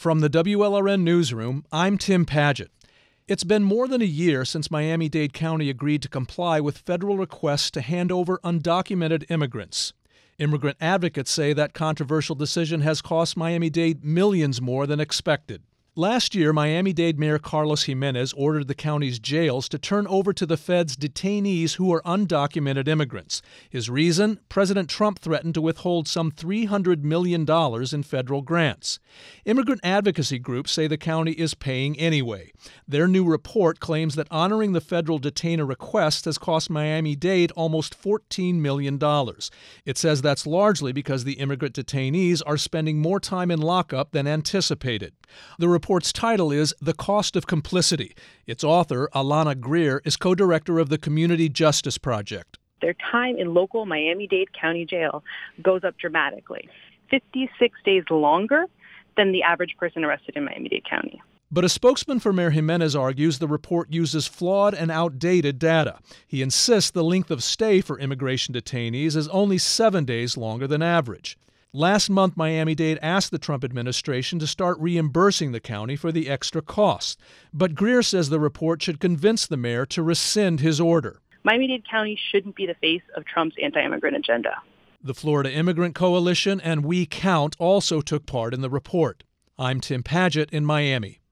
From the WLRN Newsroom, I'm Tim Paget. It's been more than a year since Miami-Dade County agreed to comply with federal requests to hand over undocumented immigrants. Immigrant advocates say that controversial decision has cost Miami-Dade millions more than expected. Last year, Miami-Dade Mayor Carlos Jimenez ordered the county's jails to turn over to the feds detainees who are undocumented immigrants. His reason? President Trump threatened to withhold some $300 million in federal grants. Immigrant advocacy groups say the county is paying anyway. Their new report claims that honoring the federal detainer request has cost Miami-Dade almost $14 million. It says that's largely because the immigrant detainees are spending more time in lockup than anticipated. The report's title is The Cost of Complicity. Its author, Alana Greer, is co-director of the Community Justice Project. Their time in local Miami-Dade County Jail goes up dramatically, 56 days longer than the average person arrested in Miami-Dade County. But a spokesman for Mayor Jimenez argues the report uses flawed and outdated data. He insists the length of stay for immigration detainees is only 7 days longer than average. Last month, Miami-Dade asked the Trump administration to start reimbursing the county for the extra costs. But Greer says the report should convince the mayor to rescind his order. Miami-Dade County shouldn't be the face of Trump's anti-immigrant agenda. The Florida Immigrant Coalition and We Count also took part in the report. I'm Tim Paget in Miami.